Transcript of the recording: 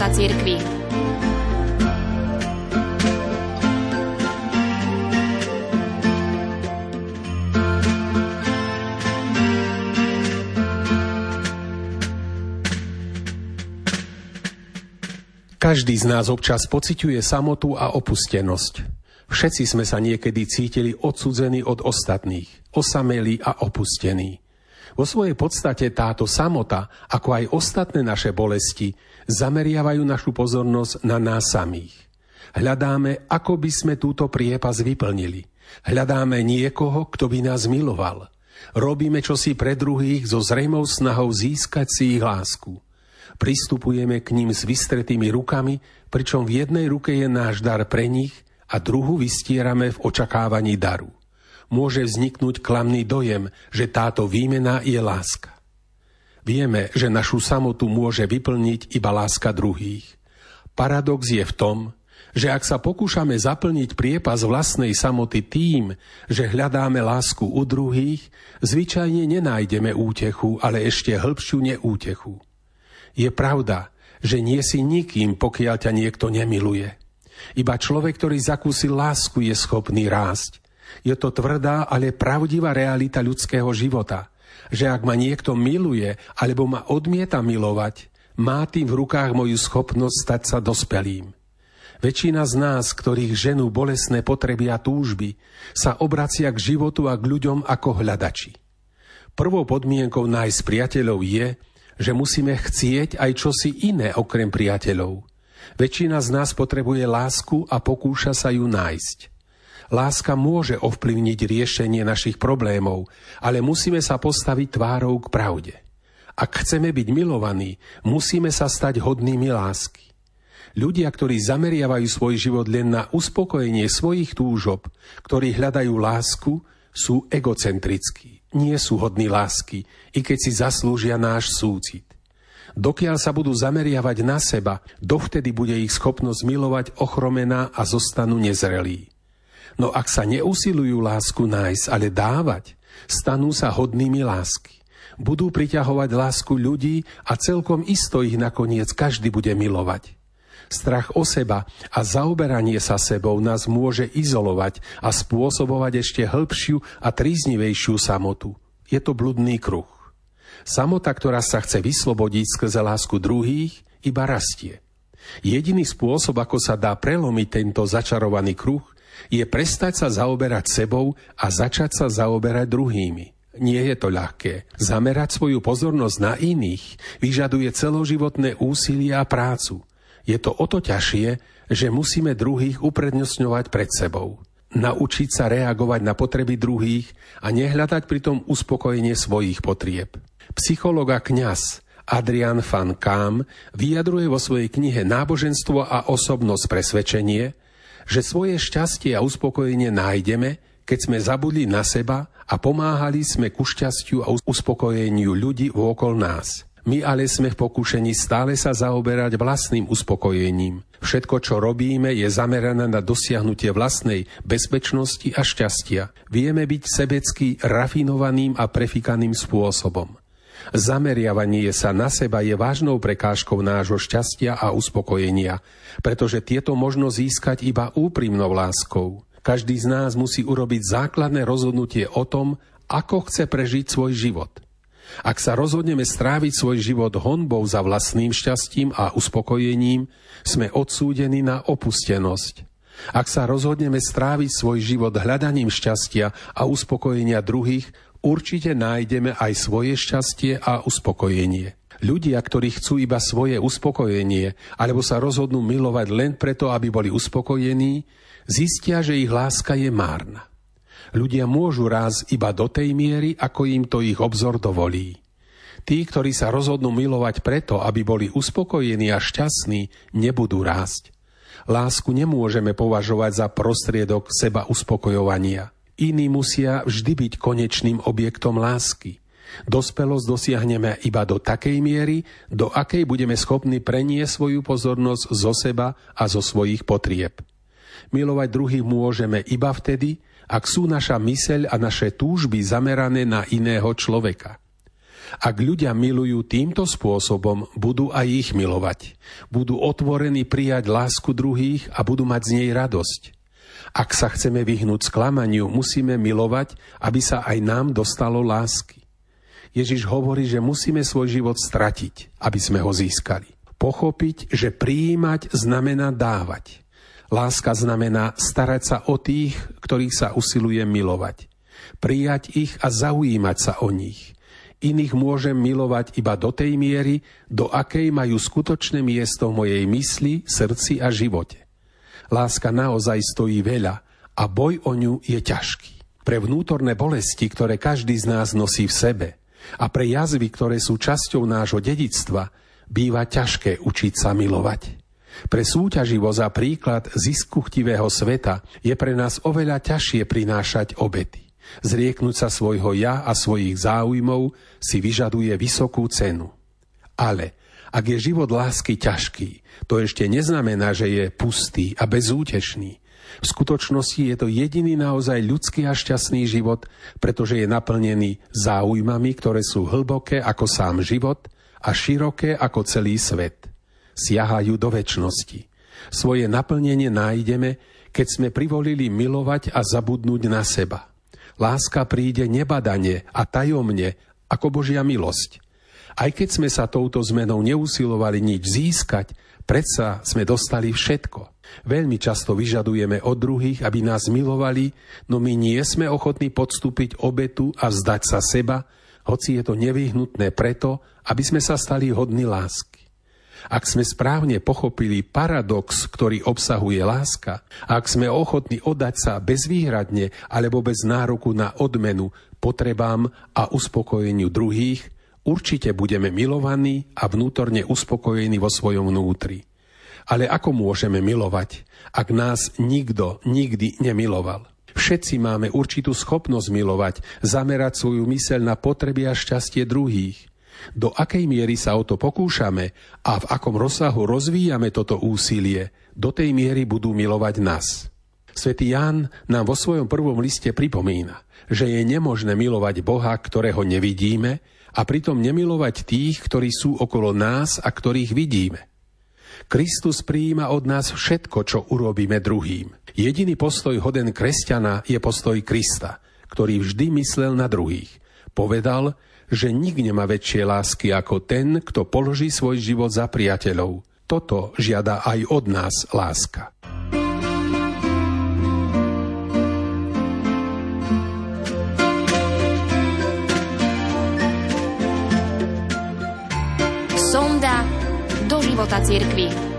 života cirkvi. Každý z nás občas pociťuje samotu a opustenosť. Všetci sme sa niekedy cítili odsudzení od ostatných, osamelí a opustení. Vo svojej podstate táto samota, ako aj ostatné naše bolesti, zameriavajú našu pozornosť na nás samých. Hľadáme, ako by sme túto priepas vyplnili. Hľadáme niekoho, kto by nás miloval. Robíme čosi pre druhých so zrejmou snahou získať si ich lásku. Pristupujeme k ním s vystretými rukami, pričom v jednej ruke je náš dar pre nich a druhú vystierame v očakávaní daru. Môže vzniknúť klamný dojem, že táto výmena je láska. Vieme, že našu samotu môže vyplniť iba láska druhých. Paradox je v tom, že ak sa pokúšame zaplniť priepas vlastnej samoty tým, že hľadáme lásku u druhých, zvyčajne nenájdeme útechu, ale ešte hĺbšiu neútechu. Je pravda, že nie si nikým, pokiaľ ťa niekto nemiluje. Iba človek, ktorý zakúsil lásku, je schopný rásť. Je to tvrdá, ale pravdivá realita ľudského života, že ak ma niekto miluje alebo ma odmieta milovať, má tým v rukách moju schopnosť stať sa dospelým. Väčšina z nás, ktorých ženú bolestné potreby a túžby, sa obracia k životu a k ľuďom ako hľadači. Prvou podmienkou nájsť priateľov je, že musíme chcieť aj čosi iné okrem priateľov. Väčšina z nás potrebuje lásku a pokúša sa ju nájsť. Láska môže ovplyvniť riešenie našich problémov, ale musíme sa postaviť tvárou k pravde. Ak chceme byť milovaní, musíme sa stať hodnými lásky. Ľudia, ktorí zameriavajú svoj život len na uspokojenie svojich túžob, ktorí hľadajú lásku, sú egocentrickí. Nie sú hodní lásky, i keď si zaslúžia náš súcit. Dokiaľ sa budú zameriavať na seba, dovtedy bude ich schopnosť milovať ochromená a zostanú nezrelí. No ak sa neusilujú lásku nájsť, ale dávať, stanú sa hodnými lásky. Budú priťahovať lásku ľudí a celkom isto ich nakoniec každý bude milovať. Strach o seba a zaoberanie sa sebou nás môže izolovať a spôsobovať ešte hĺbšiu a tríznivejšiu samotu. Je to bludný kruh. Samota, ktorá sa chce vyslobodiť skrze lásku druhých, iba rastie. Jediný spôsob, ako sa dá prelomiť tento začarovaný kruh, je prestať sa zaoberať sebou a začať sa zaoberať druhými. Nie je to ľahké. Zamerať svoju pozornosť na iných vyžaduje celoživotné úsilie a prácu. Je to o to ťažšie, že musíme druhých uprednostňovať pred sebou. Naučiť sa reagovať na potreby druhých a nehľadať pritom uspokojenie svojich potrieb. Psychológ a kňaz Adrian van Kaam vyjadruje vo svojej knihe Náboženstvo a osobnosť presvedčenie, že svoje šťastie a uspokojenie nájdeme, keď sme zabudli na seba a pomáhali sme ku šťastiu a uspokojeniu ľudí okolo nás. My ale sme v pokúšení stále sa zaoberať vlastným uspokojením. Všetko, čo robíme, je zamerané na dosiahnutie vlastnej bezpečnosti a šťastia. Vieme byť sebecky rafinovaným a prefikaným spôsobom. Zameriavanie sa na seba je vážnou prekážkou nášho šťastia a uspokojenia, pretože tieto možno získať iba úprimnou láskou. Každý z nás musí urobiť základné rozhodnutie o tom, ako chce prežiť svoj život. Ak sa rozhodneme stráviť svoj život honbou za vlastným šťastím a uspokojením, sme odsúdení na opustenosť. Ak sa rozhodneme stráviť svoj život hľadaním šťastia a uspokojenia druhých, určite nájdeme aj svoje šťastie a uspokojenie. Ľudia, ktorí chcú iba svoje uspokojenie, alebo sa rozhodnú milovať len preto, aby boli uspokojení, zistia, že ich láska je márna. Ľudia môžu rásť iba do tej miery, ako im to ich obzor dovolí. Tí, ktorí sa rozhodnú milovať preto, aby boli uspokojení a šťastní, nebudú rásť. Lásku nemôžeme považovať za prostriedok seba uspokojovania. Iní musia vždy byť konečným objektom lásky. Dospelosť dosiahneme iba do takej miery, do akej budeme schopní preniesť svoju pozornosť zo seba a zo svojich potrieb. Milovať druhých môžeme iba vtedy, ak sú naša myseľ a naše túžby zamerané na iného človeka. Ak ľudia milujú týmto spôsobom, budú aj ich milovať. Budú otvorení prijať lásku druhých a budú mať z nej radosť. Ak sa chceme vyhnúť sklamaniu, musíme milovať, aby sa aj nám dostalo lásky. Ježiš hovorí, že musíme svoj život stratiť, aby sme ho získali. Pochopiť, že prijímať znamená dávať. Láska znamená starať sa o tých, ktorých sa usiluje milovať. Prijať ich a zaujímať sa o nich. Iných môžem milovať iba do tej miery, do akej majú skutočné miesto v mojej mysli, srdci a živote. Láska naozaj stojí veľa a boj o ňu je ťažký. Pre vnútorné bolesti, ktoré každý z nás nosí v sebe, a pre jazvy, ktoré sú časťou nášho dedičstva, býva ťažké učiť sa milovať. Pre súťaživosť a príklad ziskuchtivého sveta je pre nás oveľa ťažšie prinášať obety. Zrieknúť sa svojho ja a svojich záujmov si vyžaduje vysokú cenu. Ale ak je život lásky ťažký, to ešte neznamená, že je pustý a bezútešný. V skutočnosti je to jediný naozaj ľudský a šťastný život, pretože je naplnený záujmami, ktoré sú hlboké ako sám život a široké ako celý svet. Siahajú do večnosti. Svoje naplnenie nájdeme, keď sme privolili milovať a zabudnúť na seba. Láska príde nebadane a tajomne ako Božia milosť. Aj keď sme sa touto zmenou neusilovali nič získať, predsa sme dostali všetko. Veľmi často vyžadujeme od druhých, aby nás milovali, no my nie sme ochotní podstúpiť obetu a vzdať sa seba, hoci je to nevyhnutné preto, aby sme sa stali hodní lásky. Ak sme správne pochopili paradox, ktorý obsahuje láska, a ak sme ochotní oddať sa bezvýhradne alebo bez nároku na odmenu potrebám a uspokojeniu druhých, určite budeme milovaní a vnútorne uspokojení vo svojom vnútri. Ale ako môžeme milovať, ak nás nikto nikdy nemiloval? Všetci máme určitú schopnosť milovať, zamerať svoju myseľ na potreby a šťastie druhých. Do akej miery sa o to pokúšame a v akom rozsahu rozvíjame toto úsilie, do tej miery budú milovať nás. Svätý Ján nám vo svojom prvom liste pripomína, že je nemožné milovať Boha, ktorého nevidíme, a pritom nemilovať tých, ktorí sú okolo nás a ktorých vidíme. Kristus prijíma od nás všetko, čo urobíme druhým. Jediný postoj hoden kresťana je postoj Krista, ktorý vždy myslel na druhých. Povedal, že nik nemá väčšie lásky ako ten, kto položí svoj život za priateľov. Toto žiada aj od nás láska. Sonda do života cirkvi.